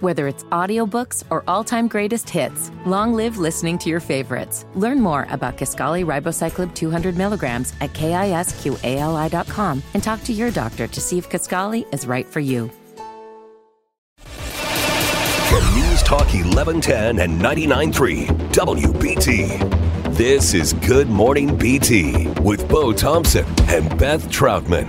Whether it's audiobooks or all-time greatest hits, long live listening to your favorites. Learn more about Kisqali Ribociclib 200 milligrams at KISQALI.com and talk to your doctor to see if Kisqali is right for you. From News Talk 1110 and 99.3 WBT, this is Good Morning BT with Bo Thompson and Beth Troutman.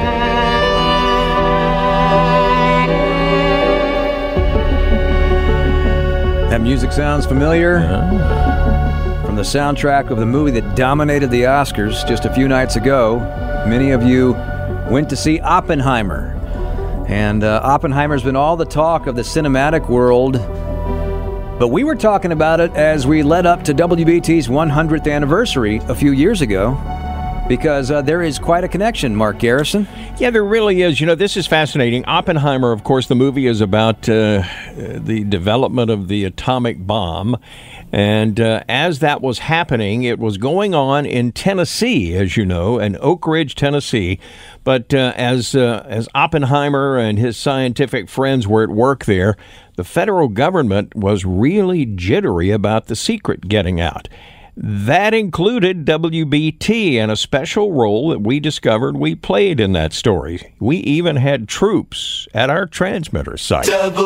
That music sounds familiar. From the soundtrack of the movie that dominated the Oscars just a few nights ago. Many of you went to see Oppenheimer. And Oppenheimer's been all the talk of the cinematic world. But we were talking about it as we led up to WBT's 100th anniversary a few years ago. Because there is quite a connection, Mark Garrison. Yeah, there really is. You know, this is fascinating. Oppenheimer, of course, the movie is about the development of the atomic bomb. And as that was happening, it was going on in Tennessee, as you know, in Oak Ridge, Tennessee. But as Oppenheimer and his scientific friends were at work there, the federal government was really jittery about the secret getting out. That included WBT and a special role that we discovered we played in that story. We even had troops at our transmitter site.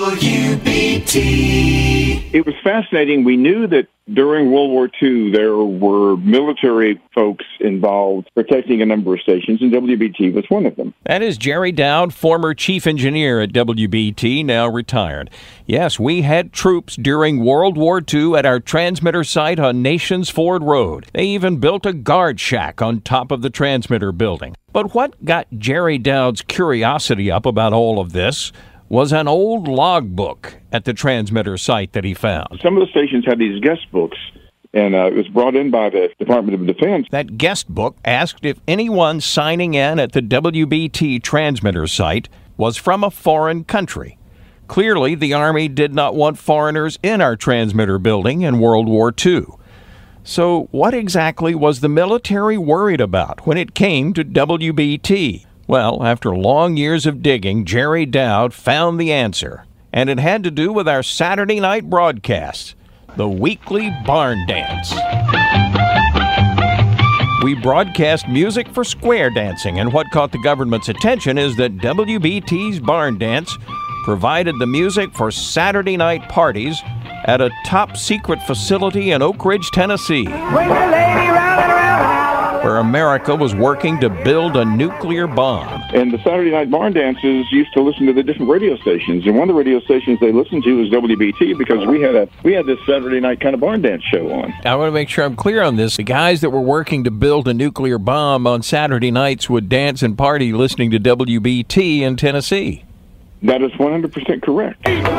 WBT. It was fascinating. We knew that during World War II, there were military folks involved protecting a number of stations, and WBT was one of them. That is Jerry Dowd, former chief engineer at WBT, now retired. Yes, we had troops during World War II at our transmitter site on Nations Ford Road. They even built a guard shack on top of the transmitter building. But what got Jerry Dowd's curiosity up about all of this was an old logbook at the transmitter site that he found. Some of the stations had these guest books, and it was brought in by the Department of Defense. That guest book asked if anyone signing in at the WBT transmitter site was from a foreign country. Clearly, the Army did not want foreigners in our transmitter building in World War II. So what exactly was the military worried about when it came to WBT? Well, after long years of digging, Jerry Dowd found the answer, and it had to do with our Saturday night broadcasts, the weekly barn dance. We broadcast music for square dancing, and what caught the government's attention is that WBT's barn dance provided the music for Saturday night parties at a top-secret facility in Oak Ridge, Tennessee, where America was working to build a nuclear bomb. And the Saturday night barn dancers used to listen to the different radio stations, and one of the radio stations they listened to was WBT because we had this Saturday night kind of barn dance show on. I want to make sure I'm clear on this. The guys that were working to build a nuclear bomb on Saturday nights would dance and party listening to WBT in Tennessee. That is 100% correct.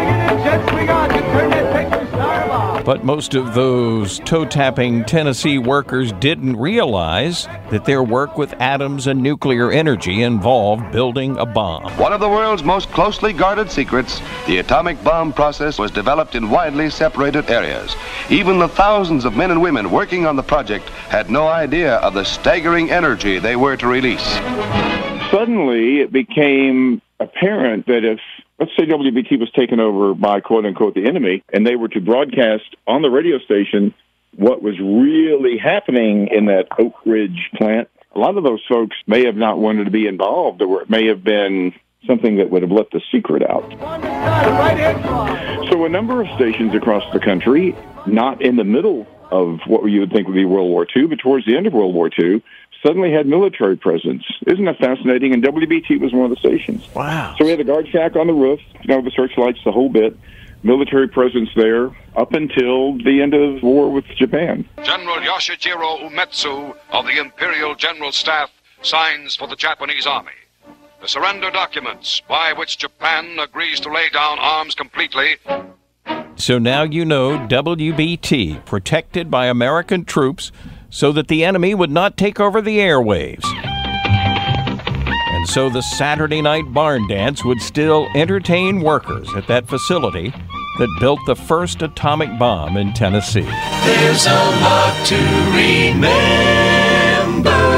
But most of those toe-tapping Tennessee workers didn't realize that their work with atoms and nuclear energy involved building a bomb. One of the world's most closely guarded secrets, the atomic bomb process was developed in widely separated areas. Even the thousands of men and women working on the project had no idea of the staggering energy they were to release. Suddenly, it became apparent that if, let's say WBT was taken over by, quote-unquote, the enemy, and they were to broadcast on the radio station what was really happening in that Oak Ridge plant, a lot of those folks may have not wanted to be involved, or it may have been something that would have let the secret out. So a number of stations across the country, not in the middle of what you would think would be World War II, but towards the end of World War II, suddenly had military presence. Isn't that fascinating? And WBT was one of the stations. Wow. So we had a guard shack on the roof, the searchlights, the whole bit, military presence there up until the end of war with Japan. General Yoshijiro Umetsu of the Imperial General Staff signs for the Japanese Army the surrender documents by which Japan agrees to lay down arms completely. So now you know WBT, protected by American troops, so that the enemy would not take over the airwaves. And so the Saturday night barn dance would still entertain workers at that facility that built the first atomic bomb in Tennessee. There's a lot to remember.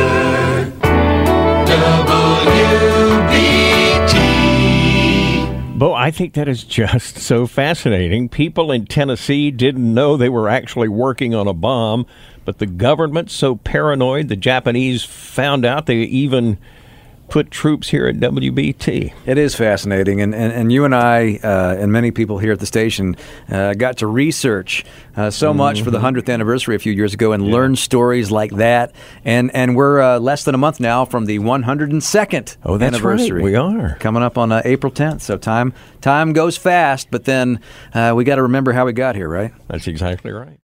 WBT. Bo, I think that is just so fascinating. People in Tennessee didn't know they were actually working on a bomb, but the government's so paranoid, the Japanese found out. They even put troops here at WBT. It is fascinating, and you and I and many people here at the station got to research so much for the 100th anniversary a few years ago and learn stories like that. And we're less than a month now from the 102nd anniversary. Right. We are. Coming up on April 10th. So time goes fast, but then we got to remember how we got here, right? That's exactly right.